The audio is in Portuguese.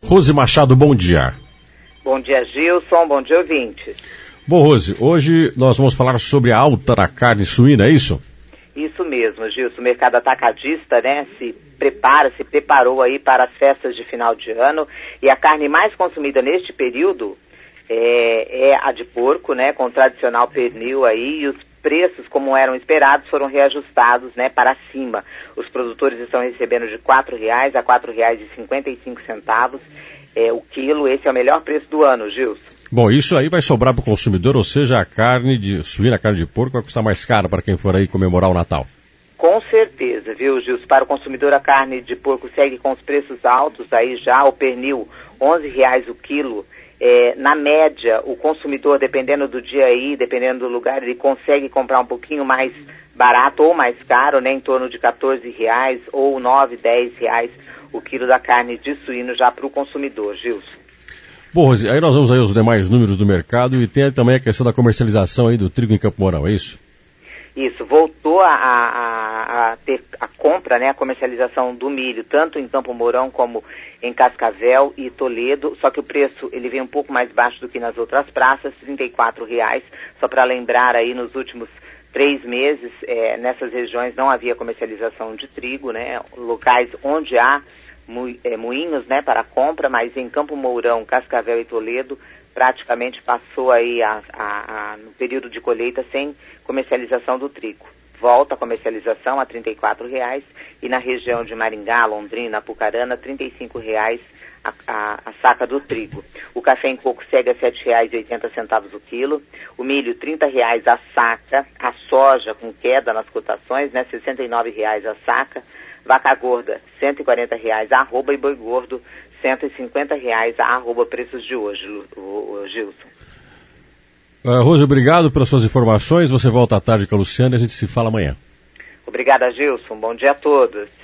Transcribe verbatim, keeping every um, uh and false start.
Rose Machado, bom dia. Bom dia, Gilson, bom dia, ouvinte. Bom, Rose, hoje nós vamos falar sobre a alta da carne suína, é isso? Isso mesmo, Gilson, o mercado atacadista, né, se prepara, se preparou aí para as festas de final de ano, e a carne mais consumida neste período é, é a de porco, né, com o tradicional pernil aí, e os preços, como eram esperados, foram reajustados, né, para cima. Os produtores estão recebendo de quatro reais a quatro reais e cinquenta e cinco centavos é, o quilo. Esse é o melhor preço do ano, Gilson. Bom, isso aí vai sobrar para o consumidor, ou seja, a carne de suína, a carne de porco vai custar mais caro para quem for aí comemorar o Natal. Com certeza, viu, Gilson? Para o consumidor, a carne de porco segue com os preços altos aí já, o pernil, onze reais o quilo. É, na média, o consumidor, dependendo do dia aí, dependendo do lugar, ele consegue comprar um pouquinho mais barato ou mais caro, né, em torno de quatorze reais ou nove, dez reais o quilo da carne de suíno já para o consumidor, Gilson. Bom, Rose, aí nós vamos aí os demais números do mercado e tem também a questão da comercialização aí do trigo em Campo Mourão, é isso? Isso, voltou a, a, a ter a compra, né, a comercialização do milho, tanto em Campo Mourão como em Cascavel e Toledo, só que o preço ele vem um pouco mais baixo do que nas outras praças, trinta e quatro reais, só para lembrar aí, nos últimos três meses, é, nessas regiões não havia comercialização de trigo, né, locais onde há mu, é, moinhos, né, para compra, mas em Campo Mourão, Cascavel e Toledo, praticamente passou aí a, a, a, no período de colheita sem comercialização do trigo. Volta a comercialização a trinta e quatro reais e na região de Maringá, Londrina, Apucarana, trinta e cinco reais a, a, a saca do trigo. O café em coco segue a sete reais e oitenta centavos o quilo, o milho trinta reais a saca, a soja com queda nas cotações, né, sessenta e nove reais a saca, vaca gorda cento e quarenta reais a arroba e boi gordo cento e cinquenta reais a arroba, preços de hoje, o, o, o Gilson. Uh, Rose, obrigado pelas suas informações. Você volta à tarde com a Luciana e a gente se fala amanhã. Obrigada, Gilson. Bom dia a todos.